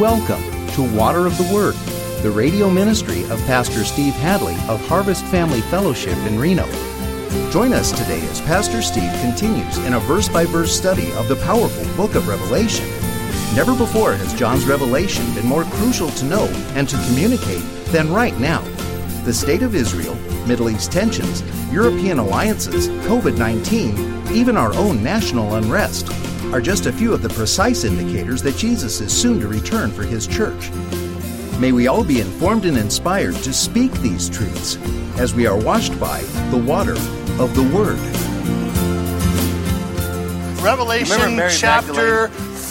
Welcome to Water of the Word, the radio ministry of Pastor Steve Hadley of Harvest Family Fellowship in Reno. Join us today as Pastor Steve continues in a verse-by-verse study of the powerful book of Revelation. Never before has John's revelation been more crucial to know and to communicate than right now. The state of Israel, Middle East tensions, European alliances, COVID-19, even our own national unrest are just a few of the precise indicators that Jesus is soon to return for His church. May we all be informed and inspired to speak these truths as we are washed by the water of the Word. Revelation chapter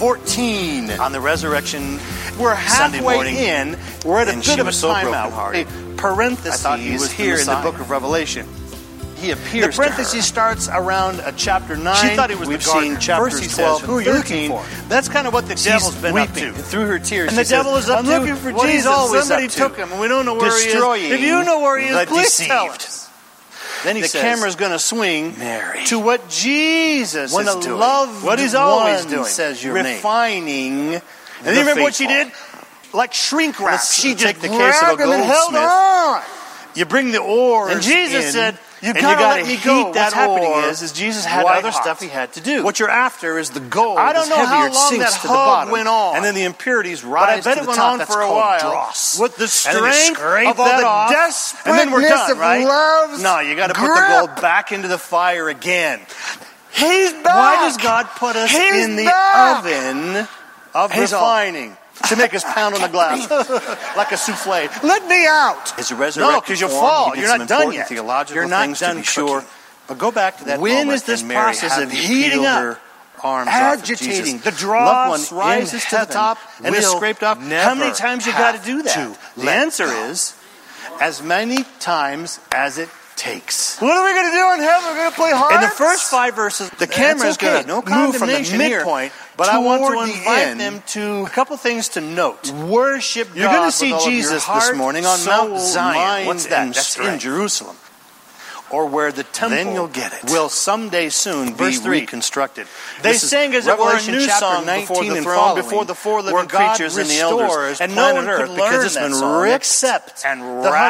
14 on the resurrection. We're halfway in. We're at a bit of a timeout. A parenthesis here in the book of Revelation. He appears. The parenthesis starts around chapter 9. She thought he was We've seen chapters 12 and 13. That's kind of what the devil's been up to. Through her tears, and the devil is up to looking for what Jesus. Somebody took him, and we don't know where he is. If you know where he is, please tell us. Then he says, the camera's going to swing to what Jesus is doing. What he's always doing. Says your refining. And you remember what she did? Like shrink wrap. She just grabbed him and held on. You bring the ores and Jesus said, you gotta let me go. What's happening is Jesus had other stuff he had to do. What you're after is the gold. I don't know how long that hug went on. And then the impurities rise to the top. But I bet it went on for a while. With the strength of all the desperateness and then we're done, right? No, you gotta put the gold back into the fire again. He's back. Why does God put us in the oven of refining? To make us pound on the glass like a souffle. Let me out. Is a resurrection? No, because you'll fall. You're not done yet. You're not done, to be sure. But go back to that. When is this process of heating up, agitating, the dross rises to the top and is scraped up? How many times you got to do that? The answer is as many times as it takes. What are we going to do in heaven? We're going to play hearts? In the first 5 verses, the camera is going to move from the midpoint. But I want to invite them to a couple things to note. Worship God. You're going to see Jesus this morning on Mount Zion. What's that? That's in Jerusalem. Or where the temple will someday soon be reconstructed. They sang as it were a new song before the throne, before the 4 living creatures and the elders, and no one could learn that song except the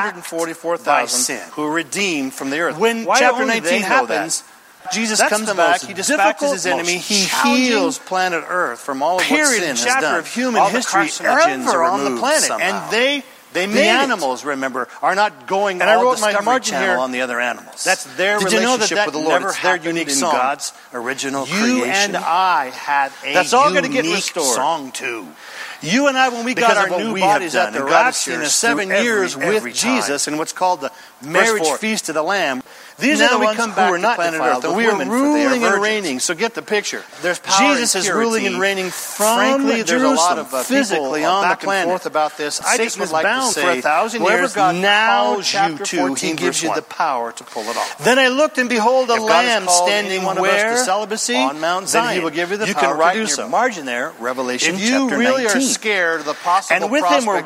144,000 who are redeemed from the earth. When chapter 19 happens, Jesus comes back, he dispatches his enemy, he heals planet Earth from all of what sin has done. Of human history ever on the planet. Somehow. And they the animals, remember, are not going and all I wrote my margin here on the other animals. That's their relationship with the Lord. It's their unique song. God's original creation. You and I had a That's all going to get restored. Song too. You and I, when we got our new bodies at the rapture in 7 years with Jesus in what's called the marriage feast of the Lamb, these are the ones who are not planet Earth. And we are ruling and reigning. So get the picture. There's power Jesus is ruling and reigning from Jerusalem. There's a lot of physically on the planet. Forth about this. I just would like to say, for 1,000 years, God calls you to, He gives you the power to pull it off. Then I looked, and behold, a lamb standing where? To celibacy on Mount Zion. Then He will give you the power to do so. You can write in your margin there, Revelation chapter 19. If you really are scared of the possible and with Him were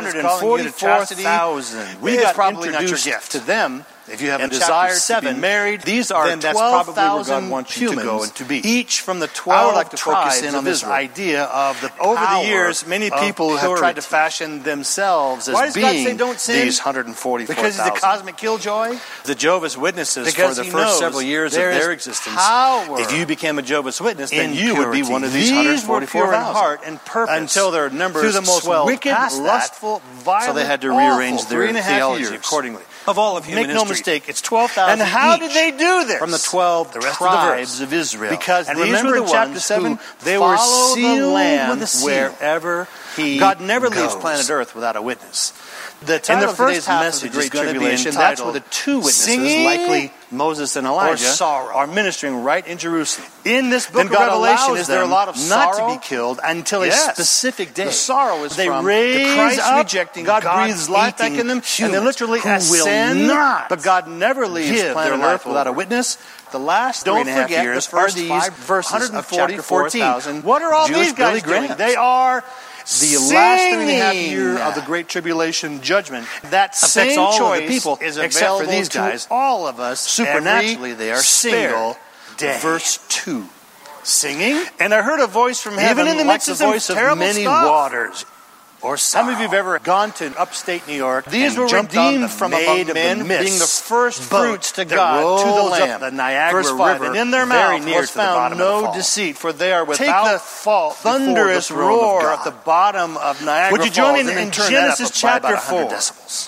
144,000. We got probably introduced to them. If you have a desire to be married, these are 12,000 humans to go and to be. Each from the 12 I would like to focus in on this idea of the power. Over the years, many people have tried to fashion themselves as being these 144,000. Because He's the cosmic killjoy? The Jehovah's Witnesses, for the first several years of their existence, if you became a Jehovah's Witness, then you would be one of these 144,000. Heart and purpose. Until their numbers swelled wicked, lustful, violent, so they had to rearrange their theology accordingly. Of all of human history. Make no mistake, it's 12,000 And how did they do this? From the 12 tribes of Israel. Because these were the chapter 7, they were sealed with the seal wherever He God never leaves planet Earth without a witness. The title of today's message is going to be entitled, that's where the 2 witnesses, likely Moses and Elijah, are ministering right in Jerusalem. In this book of Revelation, is there a lot of sorrow? Not to be killed until a specific day. The sorrow is from the Christ rejecting, God breathes life back in them, and they literally ascend, but God never leaves planet Earth without a witness. The last 3.5 years are these verses of chapter 14. What are all these guys doing? They are the last 3.5 years of the Great Tribulation judgment that affects all of the people, is except for these guys. All of us, supernaturally, they are spared. Verse 2. Singing, and I heard a voice from heaven, even in the midst of the voice of many waters. or sorrow. How many of you have ever gone to upstate New York? These were redeemed from among men, being the first fruits to God, to the Lamb. The Niagara River, and in their mouth was found no deceit, for they are without fault. Thunderous roar at the bottom of Niagara Falls. Would you join me in Genesis chapter 4? Decibels.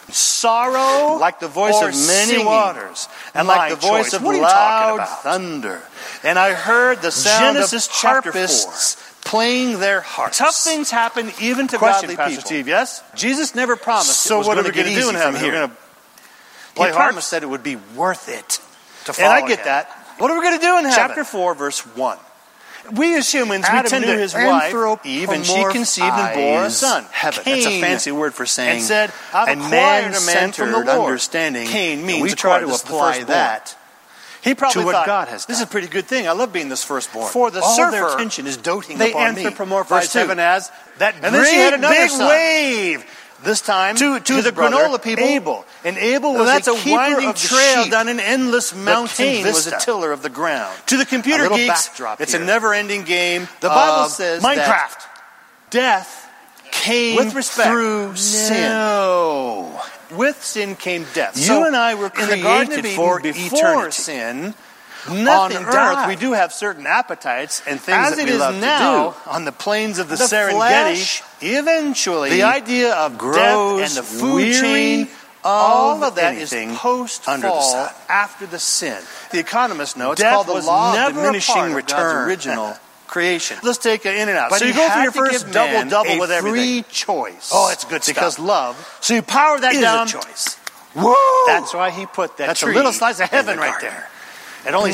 Sorrow, like the voice of many waters, and like the voice of loud thunder. And I heard the sound of harpists playing their harps. Tough things happen even to godly people. Pastor Steve, yes? Jesus never promised. So what are we going to do in heaven? We're going to play harps. He promised that it would be worth it to follow him. And I get that. What are we going to do in heaven? Chapter 4, verse 1. We as humans, we tend to his wife, Eve, and she conceived and bore a son. Heaven. Cain. That's a fancy word for saying, and said, I've acquired a man from the Lord. Understanding. Cain means we try to apply that he probably to what God has done. This is a pretty good thing. I love being this firstborn. For the surfer, their attention is doting upon me. They anthropomorphize heaven as that and then she had another big wave. This time to the granola people, Abel. And Abel was a winding trail down an endless mountain. Cain was a tiller of the ground. To the computer geeks, it's a never-ending game. The Bible says Minecraft. Death came through sin. No. With sin came death. You and I were created for eternity. Sin. Nothing on earth, we do have certain appetites and things that we love to do. On the plains of the Serengeti, eventually, the idea of death and the food chain, all of that is post-fall, after the sin. The economists know it's called the law of diminishing return. Original creation. Let's take an In-N-Out. So you go for your first double-double with everything. Free choice. Oh, it's good stuff. Because love. So you power that down. Is a choice. Whoa! That's why he put that. That's a little slice of heaven right there. And only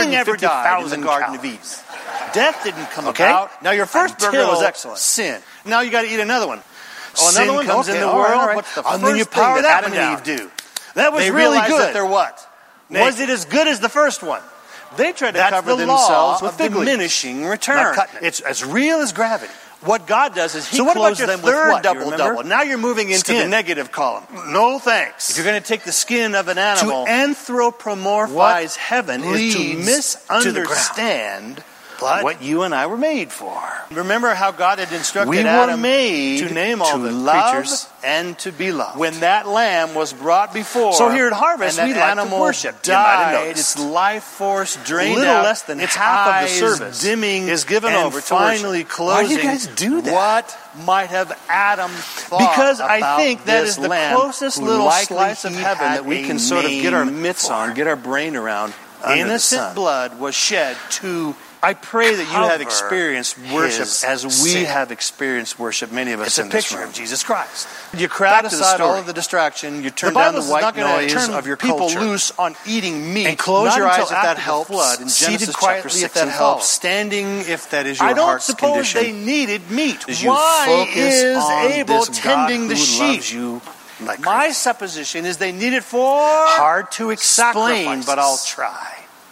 650,000 in the Garden of Eden. Death didn't come about. Now your first burger was excellent. Sin. Now you got to eat another one. Oh, another one comes in the world. What's the first thing that Adam and Eve do? That was really good. That they're what? Was it as good as the first one? They tried to cover themselves with diminishing return. It's as real as gravity. What God does is He clothes them with what? Double. Now you're moving into the negative column. No thanks. If you're going to take the skin of an animal, to anthropomorphize heaven is to misunderstand what you and I were made for. Remember how God had instructed Adam to name all the creatures and to be loved. When that lamb was brought before, so here at Harvest, we like to worship. Died, its life force drained out, less than its half of the service dimming is given over to finally closing. Why do you guys do that? What might have Adam thought? Because I think that is the closest little slice of heaven that we can sort of get our mitts on, get our brain around. Innocent blood was shed to I pray that you have experienced worship as we have experienced worship, many of us in this room. It's a picture of Jesus Christ. You crowd aside all of the distraction, you turn down the white noise of your culture. People loose on eating meat. And close your eyes if that helps. Seated quietly if that helps. Standing if that is your heart's condition. I don't suppose they needed meat. Why is Abel tending the sheep? My supposition is they need it for hard to explain, but I'll try.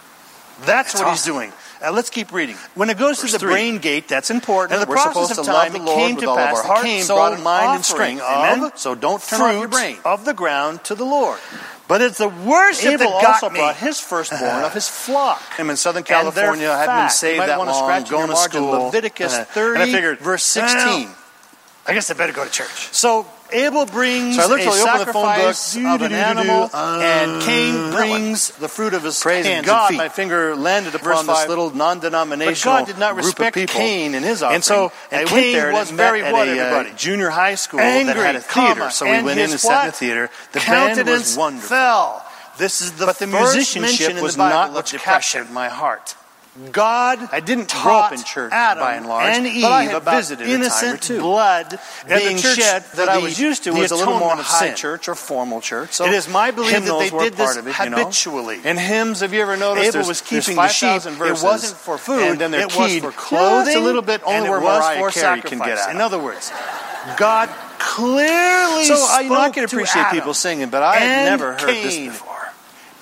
That's what he's doing. Let's keep reading. When it goes to the brain gate, that's important. And we're supposed to love the Lord with all of our heart, soul, mind, and strength. Amen? So don't turn off your brain. Of the ground to the Lord. But it's the worship that also brought his firstborn of his flock. I'm in Southern California. I hadn't been saved that long. Going to school. Leviticus 30, verse 16. I guess I better go to church. So Abel brings a sacrifice of an animal, and Cain brings the fruit of his hands and feet. My finger landed upon this little non-denominational God did not respect group of people. Cain and his offering. And so Cain was very what, everybody? Junior high school that had a theater. So we went in and sat in the theater. The band was wonderful. Fell. This is the musicianship was not what captured my heart. God, I didn't grow up in church Adam by and large, and Eve, but I have visited innocent blood being shed that I was used to was a little more high church or formal church. So it is my belief that they did this habitually. In hymns, have you ever noticed Abel was keeping the sheep? It wasn't for food, and it was for clothing. It's a little bit only where Mariah Carey can get out. In other words, God clearly spoke to Adam. I can appreciate people singing, but I had never heard this before.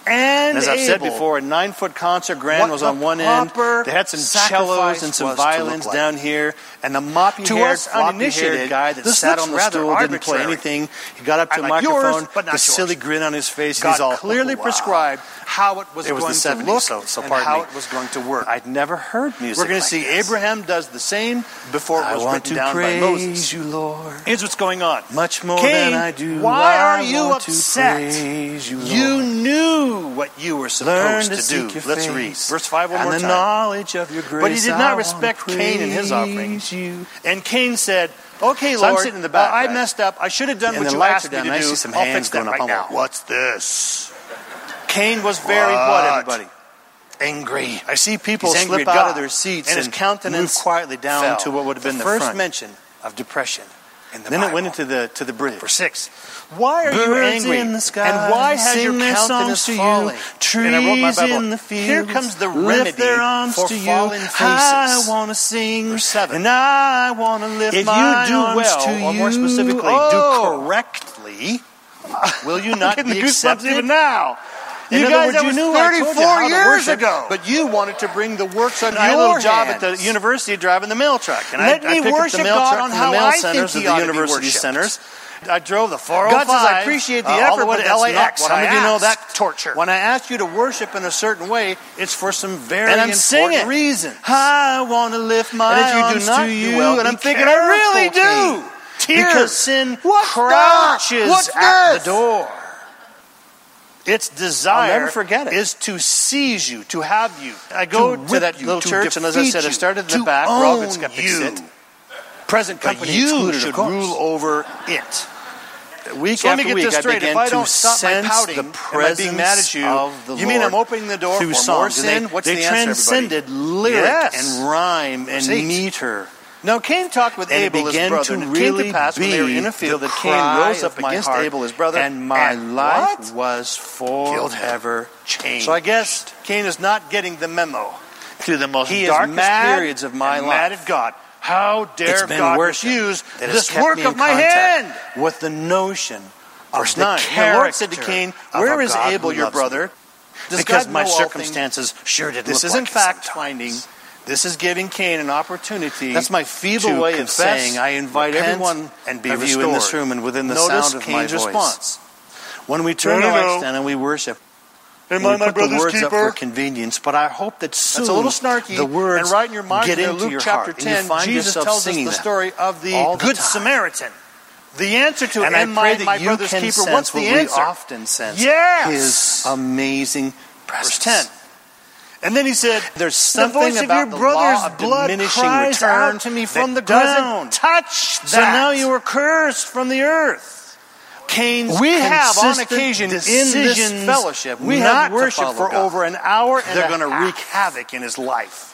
And as I've said before, a 9-foot concert grand was on one end. They had some cellos and some violins down here. And the moppy-haired, floppy-haired guy that sat on the stool didn't play anything. He got up to the microphone, the silly grin on his face. God clearly prescribed how it was going to look and how it was going to work. I'd never heard music. We're going to see Abraham does the same before it was written down by Moses. You, Lord. Here's what's going on. Much more than I do. Why are you upset? You knew what you were supposed to do. Let's read. Verse 5 one more time. And the knowledge of your grace. But he did not respect Cain and his offering. And Cain said, okay, Lord, I'm sitting in the back, I messed up. I should have done what you asked me to do. I see some hands going up now. What's this? Cain was very what, everybody? Angry. I see people slip out of their seats and his countenance quietly down to what would have been the first mention of depression. And then it went into the bridge. Verse 6. Why are you angry? In the sky, and why has your countenance fallen? Trees and I wrote my Bible. In the fields, here comes the remedy for fallen faces. I want to sing. Verse 7. And I want to lift my arms to you. Or more specifically, do correctly. Will you not be accepted? Even now. You guys, that was 34 years ago. But you wanted to bring the works on your little job at the university driving the mail truck. And I picked up the mail truck from the mail centers of the university centers. I drove the 405. God says, I appreciate the effort, but to LAX. How many of you know that torture? When I ask you to worship in a certain way, it's for some very important reason. I want to lift my arms to you. And I'm thinking, I really do. Tears. Because sin crouches at the door. Its desire is to seize you, to have you. I go to that little church, and as I said, I started in the back where all good skeptics sit. Present company excluded, should rule over it. Week after week, I began to sense the presence of the Lord. You mean I'm opening the door for more sin? What's the answer, everybody? They transcended lyric and rhyme and meter. Now Cain talked with Abel, his brother, and it came to pass when they were in a field that Cain rose up against Abel, his brother, and my life was forever changed. So I guess Cain is not getting the memo. Through the most darkest periods of my life, mad at God. How dare God refuse this work of my hand? With the notion of the character. The Lord said to Cain, where is Abel, your brother? Because my circumstances sure did look like it. This isn't fact-finding. This is giving Cain an opportunity. That's my feeble way of saying I invite everyone and be of you in this room and within the sound of my voice. Response. When we turn our lights down and we worship, we put the words up for convenience, but I hope that soon a little snarky, the words right in your mind, get into Luke chapter 10, Jesus tells us the story of the Good Samaritan. The answer to and I pray that you brother's can keeper. Sense what's the answer? We often sense His amazing presence. Verse 10. And then he said, there's something about the law of diminishing return to me from the ground. Touch that. So now you are cursed from the earth. Cain's we have on occasion in this fellowship, we have worship for over an hour and they're going to wreak havoc in his life.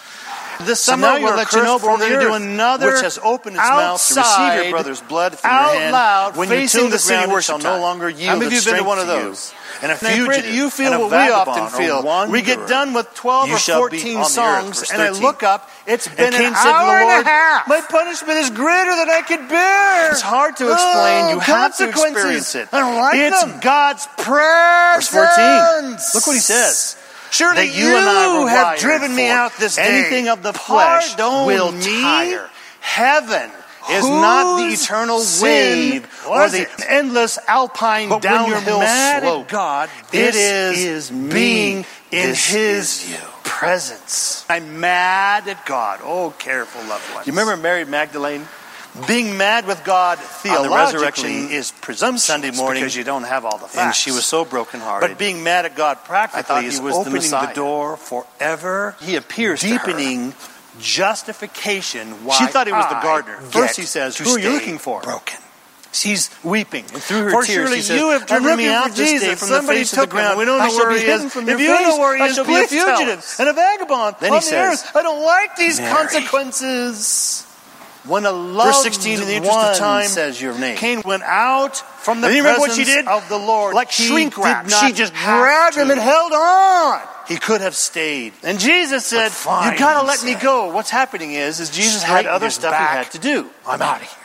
This summer we'll let you know, but we're going to do another which has opened its mouth to receive your brother's blood from your hand. Loud, when you till the city worship no longer yield. How many of you have been to one of those? And a fugitive, you feel what we often feel. We get done with 12 or 14 songs, and I look up, it's been an hour and a half. My punishment is greater than I could bear. It's hard to explain. You have to experience it. I don't like it's God's presence. Verse 14. Look what he says. Surely that you and I have driven me out this day. Anything of the flesh will tire. Heaven is not the eternal wave or the endless alpine downhill slope. God, it is being in His presence. I'm mad at God. Oh, careful, loved ones. You remember Mary Magdalene? Being mad with God theologically is presumptuous Sunday morning because you don't have all the facts. And she was so brokenhearted. But being mad at God practically is opening the door forever. He appears deepening justification. Why she thought he was the gardener. First he says, who are you looking for? Broken. She's weeping. And through her tears she says, you have driven me out this day from the face of the ground. We don't know where he is. If you know where he is, be a fugitive and a vagabond on the earth. I don't like these consequences. When a loved Verse 16, in the interest of time, says your name. Cain went out from the presence what she did? Of the Lord. Like shrink wrap. She just grabbed him and held on. He could have stayed. And Jesus said, you got to let me go. What's happening is Jesus had other stuff he had to do. I'm out of here.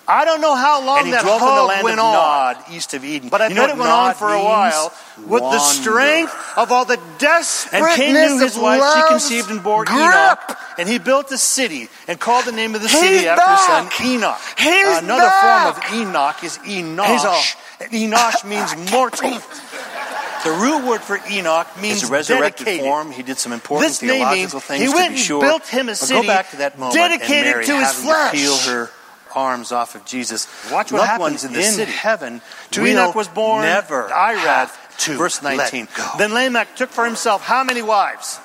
I don't know how long that dwelt in the land went of on. Nod, east of Eden. But I bet it went on for a while with the strength of all the desperateness and Cain knew his of wife. She love's conceived and bore grip. Enoch. And he built a city and called the name of the city after his son Enoch. He's Another back. form of Enoch is Enosh. Enosh means mortal. The root word for Enoch means His resurrected dedicated. form. He did some important This name means theological things he to went be and sure. built him a But city go back to that moment dedicated and Mary to his having flesh. to peel her arms off of Jesus. Watch what Loved happens ones in the city. heaven. To will Enoch was born never Irad. have to Verse 19. let go. Then Lamech took for himself how many wives?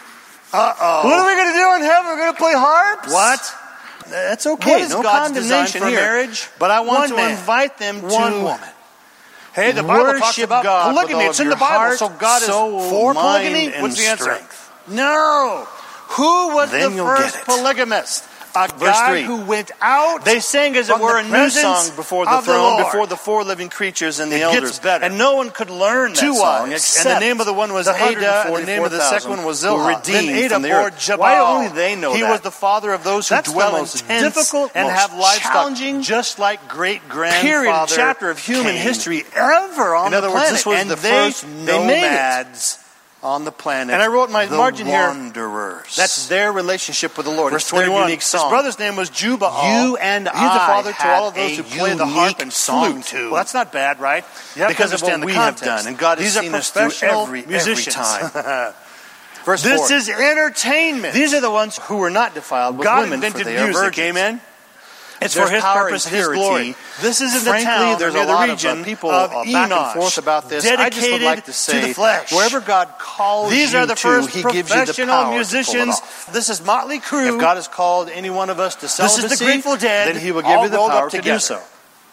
Uh-oh. What are we going to do in heaven? We're going to play harps? What? That's okay. What is no God's condemnation design for here. marriage? But I want One to man, invite them one to woman. Hey, the Bible talks worship about God with polygamy. all It's of in the your Bible. heart, So God is soul, for mind, polygamy? and What's the answer? strength. No. Who was Then the you'll first get it. polygamist? A Verse guy 3. who went out. They sang, as it from were, the a new presence song before the of the throne, Lord. before the four living creatures and the It elders. gets better. And no one could learn that Two song. wives, And the name of the one was the Ada, and the name of the 144,000 second one was who Zilha. were redeemed Then Ada from the bore earth. Jabal. Why only they know He that? was the father of those who That's dwell the in most tents difficult, and most have livestock, challenging just like great-grandfather period, chapter of human Cain. history ever on In other the words, planet. this was and the they, first they made it. nomads on the planet. And I wrote in my the margin here, wanderers. That's their relationship with the Lord. Verse It's their 21. unique song. His brother's name was Jubal. You and He's the I father to had all of those who a play the harp unique and song flute. too. Well, that's not bad, right? You have Because to of what understand the we have context. done, and God has These are seen us through professional every musicians. time. Verse This 4. is entertainment. These are the ones who were not defiled with God women, for invented they are music. virgins. Amen. It's There's for His power purpose, and His purity. glory. This is in the Frankly, town, there's near a the lot region of people of back and Enosh, forth about this. I just would dedicated like to say, the flesh. wherever God calls These you are the to, first He gives you the power professional to pull it musicians. off. This is Motley Crue. If God has called any one of us to This celibacy, is the Grateful Dead, then He will give all you the rolled power up to do together. so.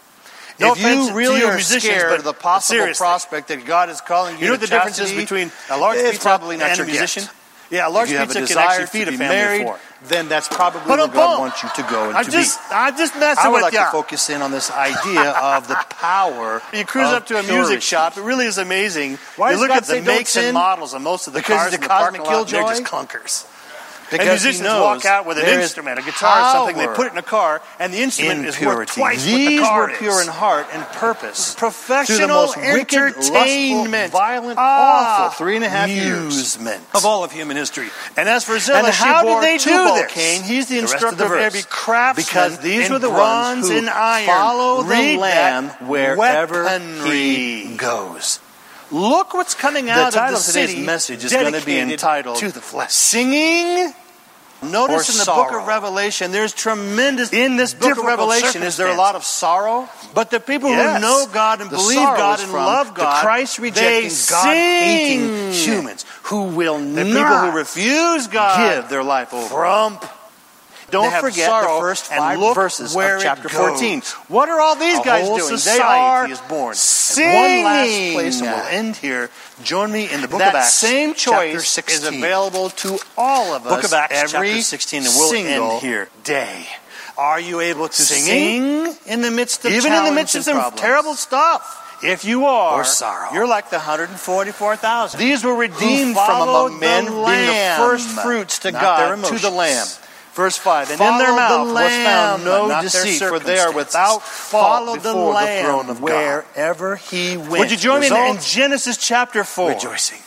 No if offense you really to you are musicians, scared but of the possible seriously. prospect that God is calling you, You know to what the difference is chastity, between a large it's pizza probably not and your a musician? gift. Yeah, a large If you have pizza a can actually desire feed to a be family married, of four. then that's probably But where God wants you to go and I'm to just be. messing I would with like ya. to focus in on this idea of the power You cruise of up to a purity. music shop. It really is amazing. Why you does look God at the say don't makes and sin? models of most of the Because cars he's in a the parking cosmic lot. They're killjoy? just clunkers. Because And musicians he knows walk out with an there is instrument, a guitar, something. They power put it in a car, and the instrument in is worth purity. twice what the These car were is. pure in heart and purpose. Through the Professional most wicked, entertainment, lustful, violent, Ah, awful 3.5 years amusement of all of human history. And as for Zillah, And she how bore did they do Tubal this? Cain. He's the The rest of instructor the of verse. every craftsman. Because these in were the bronze ones who and iron. follow the Read Lamb that wherever weaponry. he goes. Look what's coming The out of title the of today's city. message is going to be dedicated entitled to the flesh. Singing Notice or in the book sorrow. of Revelation, there's tremendous. In this book of difficult Revelation, is there a lot of sorrow? But the people Yes. who know God and The believe sorrow God is and from love God, the Christ-rejecting, they God-hating sing. humans who will The not people who refuse God give their life over. Frump. Don't They have forget sorrow the first and 5 look verses where of it chapter goes. 14. What are all these A guys whole doing? They society are is born. singing. And one last place, and we'll end here. Join me in the book That of Acts. same chapter choice 16. is available to all of us. Book of Acts, every chapter 16, and we'll single end here. day. Are you able to Singing? sing in the midst of Even in the midst of some problems. terrible stuff? If you are, Or sorrow. you're like the 144,000. These were redeemed from followed among men, the being the Lamb, first fruits to not God, their to emotions. the Lamb. Verse 5, and in their Follow mouth the was found Lamb, no not their deceit, for they are circumstances. without fault Follow the before the Lamb throne of God. wherever he went. Would you join me in Result? Genesis chapter 4? Rejoicing.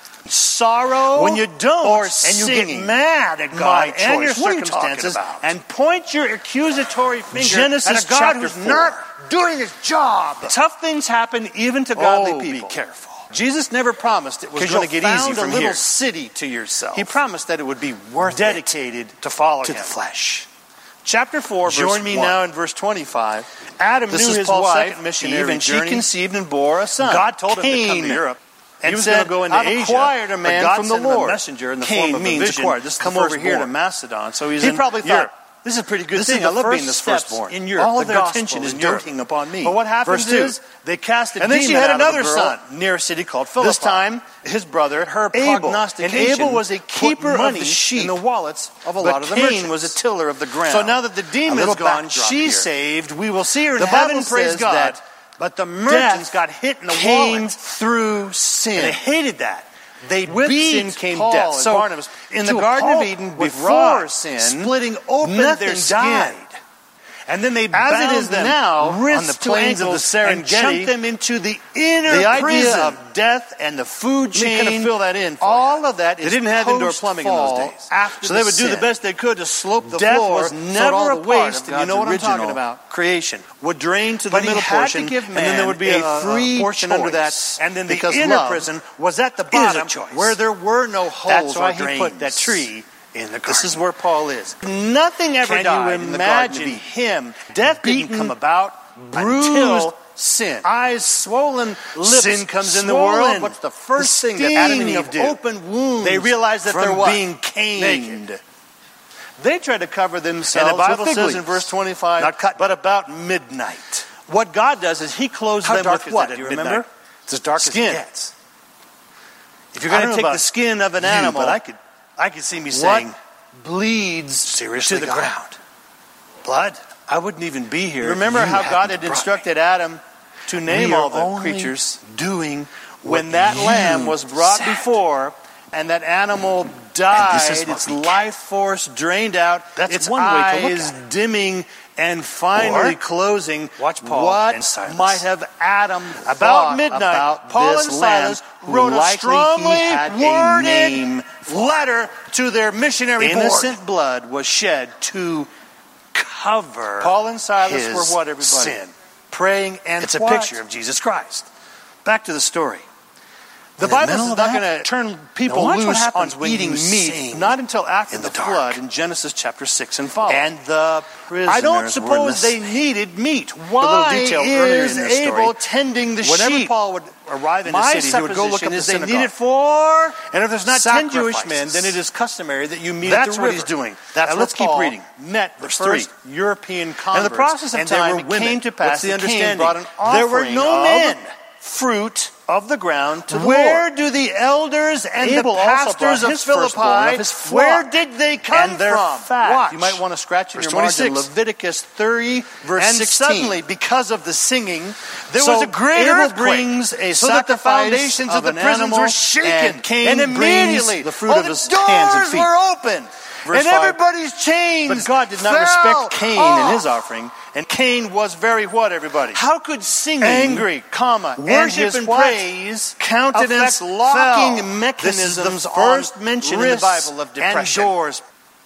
Sorrow When you don't, or and and you you get get mad at my God and choice. your What are you talking circumstances about? and point your accusatory finger Genesis at a God chapter who's 4. not doing his job. Tough things happen even to godly Oh, people. be careful. Jesus never promised it was 'Cause going to you'll get easy found a from little here. city to yourself. He promised that it would be worth dedicated to follow to him. the flesh. Chapter 4, verse Join me 1. now in verse 25. Adam This knew is his Paul's wife, second missionary Eve, and she journey. conceived and bore a son. God told him to come Cain. to Europe. And He was said, going to go into I've Asia, acquired a but man God from the sent him a Lord. messenger in the Cain form of a means vision. acquired. This is Come the over here to firstborn. Macedon. So he's He in probably Europe. thought, this is a pretty good This thing. is I the love being first the steps firstborn. in Europe. All The of their gospel attention is in Europe. doting upon me. But what happens Verse 2, is they cast a and then she demon had out of another a girl son. near a city called Philippi. This time, his brother, her Abel. prognostication And Abel was a put keeper money of the sheep in the wallets of a but lot of the Cain merchants. was a tiller of the ground. So now that the A demon little is gone, backdrop she's here. saved. We will see her in The heaven. Bible Praise says God. that, but the merchants Death got hit in the came wallet. through And sin. they hated that. They With beat sin came Paul death. and So Barnabas in to the a Garden of pulp Eden, with before rods, sin, splitting open nothing their skin. died. And then they bound them now on the plains of the Serengeti and chunked them into the inner the prison. idea of death and the food chain. Let me kind of fill that in for all you. of that is they didn't have indoor plumbing in those days. So they would do the best they could to slope the Death floor. was so never all a the part waste, of and you know what I'm God's talking original about. creation. Would drain to the But he middle had portion, to give and then man there would be a free portion under that, choice, and then the because inner love prison was at the is a bottom, choice. where there were no holes That's why or he drains. put that tree in the garden. This is where Paul is. Nothing ever Can died you in the garden to imagine be him. Death beaten, didn't come about bruised, until sin. eyes swollen, lips Sin comes in the swollen. world. What's the first The thing that Adam and sting Eve of do? open wounds They realized that from they're what? being caned. Naked. They tried to cover themselves. And the Bible with fig says leaves. in verse 25, Not cut. but about midnight. What God does is He clothes How them dark with is what? that Do you at remember? midnight? It's as dark Skin. as it gets. If you're I going don't to know take about the skin of an you, animal, but I could see me what saying, bleeds seriously, to the God? ground? blood. I wouldn't even be here. Remember You how God hadn't had brought instructed Adam to name We all are the only creatures doing when what that you lamb was brought said. before and that animal And died, this is what its we get. life force drained out, That's its one way to look eyes at it. dimming and finally Or, closing. watch Paul what and Silas. might have Adam About thought midnight, about Paul this and lamb, Silas who wrote a likely strongly he had worded a name letter to their missionary Innocent board. blood was shed to cover Paul and Silas his were what, everybody? sin. Praying and It's a what? picture of Jesus Christ. Back to the story. The In the Bible middle is of not that, going to turn people now watch what loose on happens when eating you meat, sing not until after in the the dark. flood in Genesis chapter 6 and following. And the prisoners I don't were suppose they listening. needed meat. little Why detail earlier is in this story. Abel tending the Whenever sheep? Paul would arrive in My the city, he would go look up supposition the is they synagogue. need it for And if there's not 10 Jewish sacrifices. men, then it is customary that you meet That's at the what river. he's doing. That's Now what let's keep Paul reading. met the Verse first 3. European converts. And in the process of and they time, were it women. came to pass What's the that Cain understanding? brought an There were offering no of men. fruit of the ground to the Where Lord. Do the elders and Abel the also pastors brought of his firstborn Philippi, of his flock. where did they come And their from? fat. Watch. You might want to scratch in Verse your margin 26. Leviticus 30, verse And 16. suddenly, because of the singing, there So was a great Abel earthquake, brings a so that the sacrifice foundations of the of an prisons animal, were shaken, and Cain and brings immediately the fruit of the his doors hands and feet. were open, Verse and 5. everybody's chains But God did not fell respect Cain off. in his offering, and Cain was very what, everybody? How could singing, Angry, comma, and worship his and what? praise Countenance affect locking fell? mechanisms This is the on first mention in the wrists Bible of and depression. doors.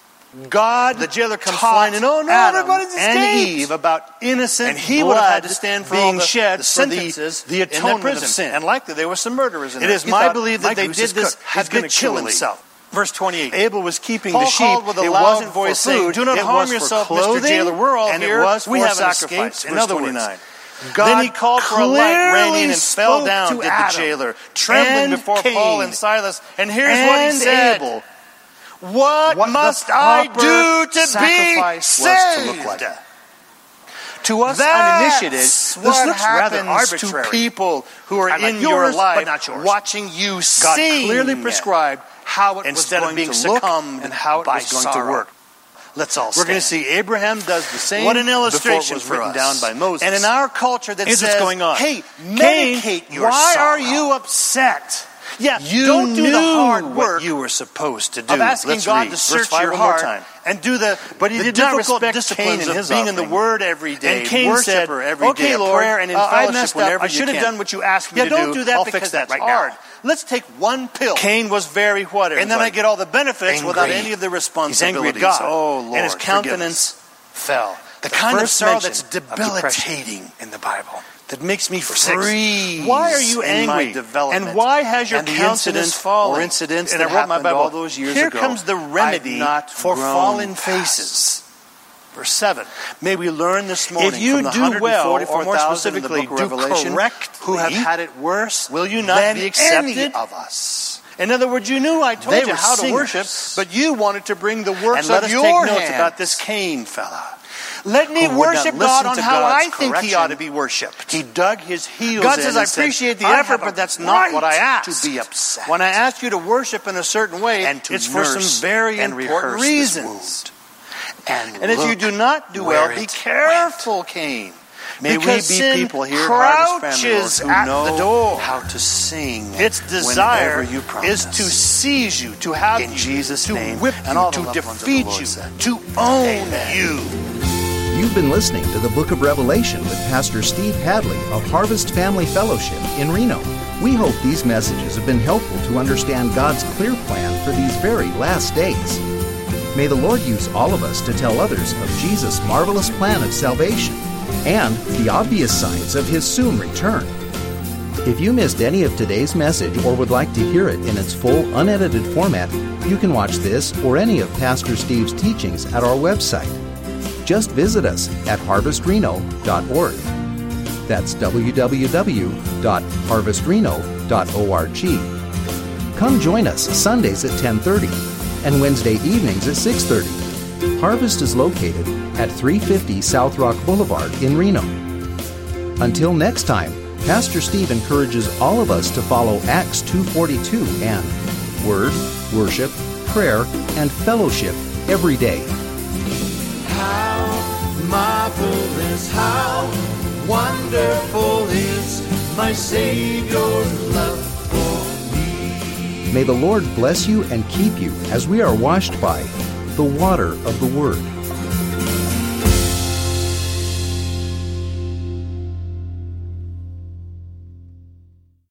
God, The jailer comes taught flying in. Oh no, Adam everybody's and escaped. Eve about innocent And he would have had blood to stand for being all the shed for sentences the in that atonement prison. of sin. And likely there were some murderers in It there. is He my thought, belief that "My they goose did is this. cooked. He's He's going gonna to kill kill himself." Verse 28. Abel was keeping Paul the sheep. called with a It loud wasn't voice for saying, food. "Do not It harm was for yourself, Mr. clothing, Jailer. We're all and here. it was We for haven't sacrifice. escaped." In Verse other 29. words, God Then he called for a light raining and fell spoke down, to did the Adam jailer, trembling and before Cain Paul and Silas. And here's what he and said. Abel. What must the I proper do to be sacrifice was saved? to look like. To us That's uninitiated, this what looks rather happens arbitrary. to people who are I like in your yours, life but not yours. watching you God sing. clearly prescribed how it instead was of going being to look succumbed and how it by was going sorrow. to work. Let's all We're going to stand. see Abraham does the same. What an before it illustration was for written us. down by Moses. And in our culture that Here's says, what's going on. hey, Cain, medicate your why sorrow. are you upset? Yeah, You don't do knew the hard what work you were supposed to do. of asking Let's God read. to Verse search 5 your one more heart time. and do the But he the did not difficult respect disciplines Cain in of his being in the offering. Word every day, And Cain worship said, every "Okay, day, Lord, prayer and in I fellowship messed up. whenever I you should have can. done what you asked me Yeah, to don't do that I'll because fix that that's right hard. now." Let's take one pill. Cain was very what? And then I get all the benefits Angry. without any of the He's angry responsibilities. at God. Oh, Lord, and his forgive countenance us. fell. The kind of first sorrow mention that's of depression debilitating in the Bible that makes me six. freeze. Why are you in my angry? development? And why has your and the countenance incidents fallen? or incidents And that I wrote my happened Bible all those years Here ago? comes the remedy I've not for grown fallen past. faces. Verse 7. May we learn this morning If you from the do well, or more 144,000 in the specifically, book of do Revelation, correctly, who have had it worse, will you not than be accepted? any of us. In other words, you knew I told They you were how to singers. worship, but you wanted to bring the works And let of us your take notes hands. about this Cain fella. Let me who would not worship listen God on to how God's I think He correction. ought to be worshipped. He dug his heels God in says, and I said, appreciate the "I effort, have a but that's right not what I asked. to be upset. When I ask you to worship in a certain way, and to it's for nurse some very and important rehearse this reasons. wound. And if you do not do well, where be it careful, Cain. May Because we be sin people here, Harvest Family, Lord, crouches who at know the door. how to sing. Its desire whenever you promise. is to seize you, to have In you, Jesus' to name, whip and you, all the to loved ones of the defeat Lord you, said, to own Amen. you. You've been listening to the Book of Revelation with Pastor Steve Hadley of Harvest Family Fellowship in Reno. We hope these messages have been helpful to understand God's clear plan for these very last days. May the Lord use all of us to tell others of Jesus' marvelous plan of salvation and the obvious signs of His soon return. If you missed any of today's message or would like to hear it in its full, unedited format, you can watch this or any of Pastor Steve's teachings at our website. Just visit us at harvestreno.org. That's www.harvestreno.org. Come join us Sundays at 10:30 and Wednesday evenings at 6:30. Harvest is located at 350 South Rock Boulevard in Reno. Until next time, Pastor Steve encourages all of us to follow Acts 2:42 and Word, Worship, Prayer, and Fellowship every day. How marvelous, how wonderful is my Savior's love for me. May the Lord bless you and keep you as we are washed by the water of the Word.